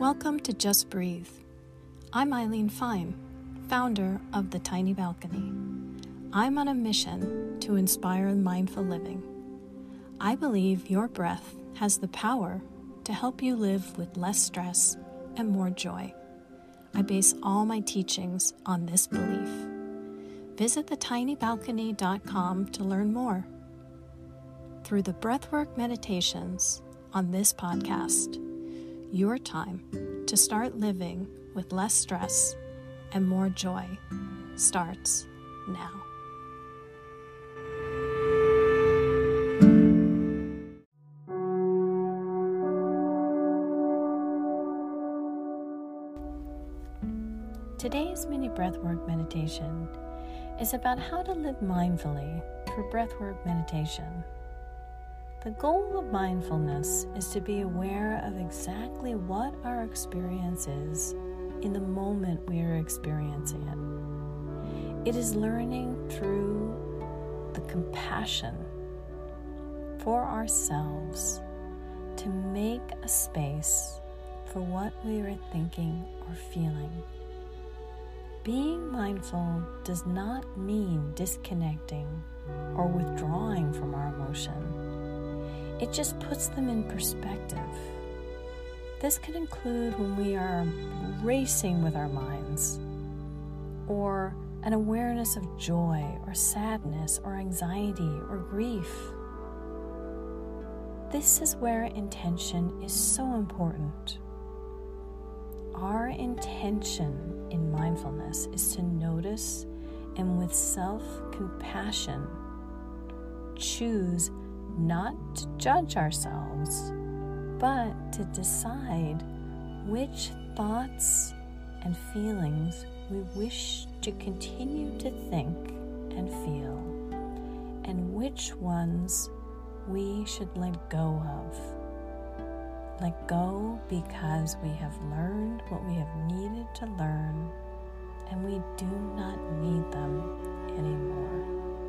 Welcome to Just Breathe. I'm Eileen Fine, founder of The Tiny Balcony. I'm on a mission to inspire mindful living. I believe your breath has the power to help you live with less stress and more joy. I base all my teachings on this belief. Visit thetinybalcony.com to learn more. Through the breathwork meditations on this podcast, your time to start living with less stress and more joy starts now. Today's mini breathwork meditation is about how to live mindfully through breathwork meditation. The goal of mindfulness is to be aware of exactly what our experience is in the moment we are experiencing it. It is learning through the compassion for ourselves to make a space for what we are thinking or feeling. Being mindful does not mean disconnecting or withdrawing from our emotion. It just puts them in perspective. This can include when we are racing with our minds, or an awareness of joy or sadness or anxiety or grief. This is where intention is so important. Our intention in mindfulness is to notice and with self-compassion choose not to judge ourselves, but to decide which thoughts and feelings we wish to continue to think and feel, and which ones we should let go of. Let go because we have learned what we have needed to learn, and we do not need them anymore.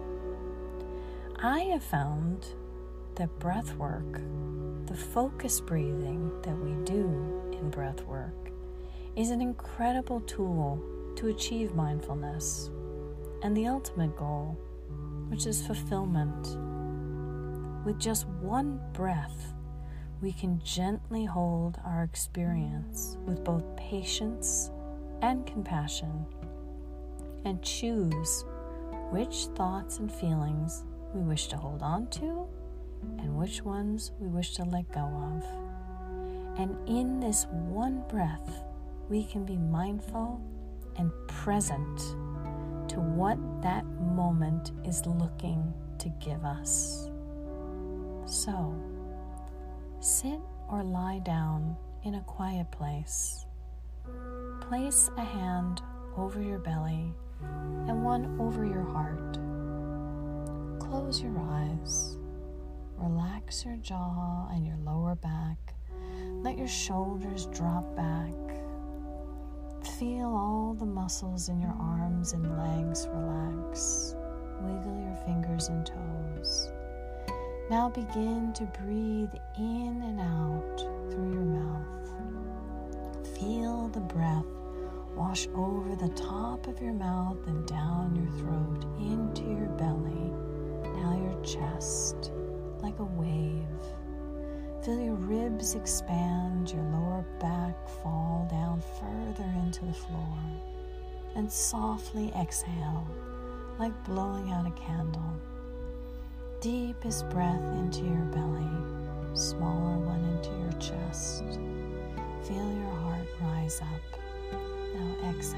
I have found that breath work, the focused breathing that we do in breath work, is an incredible tool to achieve mindfulness and the ultimate goal, which is fulfillment. With just one breath, we can gently hold our experience with both patience and compassion and choose which thoughts and feelings we wish to hold on to and which ones we wish to let go of. And in this one breath, we can be mindful and present to what that moment is looking to give us. So, sit or lie down in a quiet place. Place a hand over your belly and one over your heart. Close your eyes. Relax your jaw and your lower back. Let your shoulders drop back. Feel all the muscles in your arms and legs relax. Wiggle your fingers and toes. Now begin to breathe in and out through your mouth. Feel the breath wash over the top of your mouth and down your throat into your belly, now your chest, like a wave. Feel your ribs expand, your lower back fall down further into the floor, and softly exhale like blowing out a candle. Deepest breath into your belly, smaller one into your chest. Feel your heart rise up. Now exhale.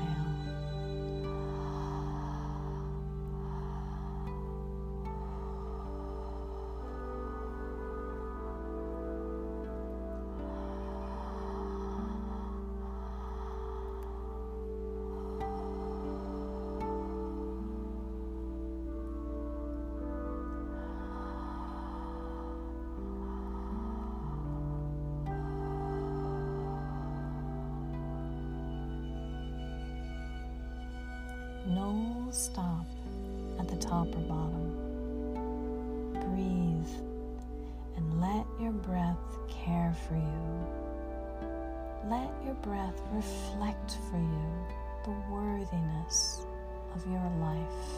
No stop at the top or bottom. Breathe and let your breath care for you. Let your breath reflect for you the worthiness of your life.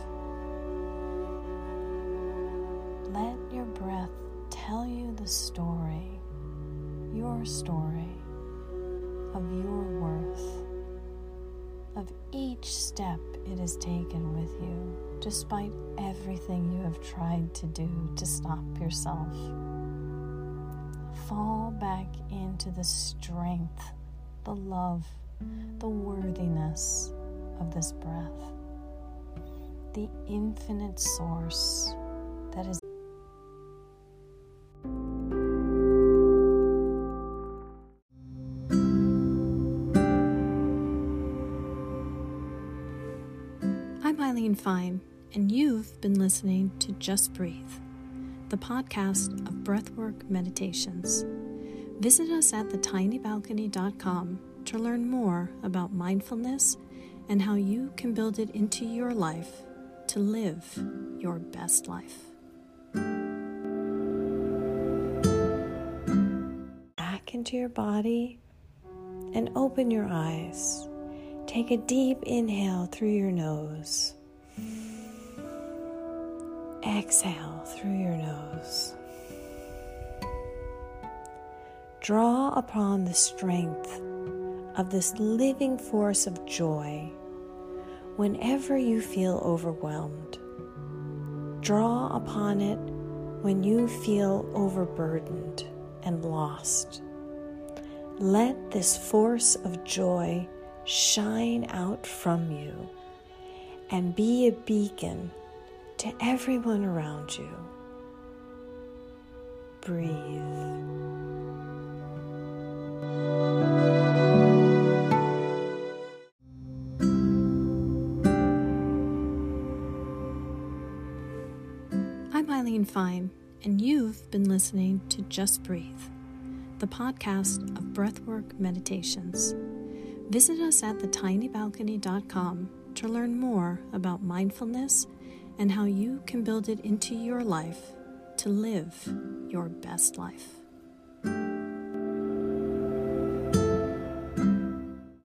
Let your breath tell you the story, your story of your worth, of each step it has taken with you, despite everything you have tried to do to stop yourself. Fall back into the strength, the love, the worthiness of this breath, the infinite source that is. I'm Eileen Fine, and you've been listening to Just Breathe, the podcast of Breathwork Meditations. Visit us at thetinybalcony.com to learn more about mindfulness and how you can build it into your life to live your best life. Back into your body and open your eyes. Take a deep inhale through your nose. Exhale through your nose. Draw upon the strength of this living force of joy whenever you feel overwhelmed. Draw upon it when you feel overburdened and lost. Let this force of joy shine out from you and be a beacon to everyone around you. Breathe. I'm Eileen Fine, and you've been listening to Just Breathe, the podcast of Breathwork Meditations. Visit us at thetinybalcony.com to learn more about mindfulness and how you can build it into your life to live your best life.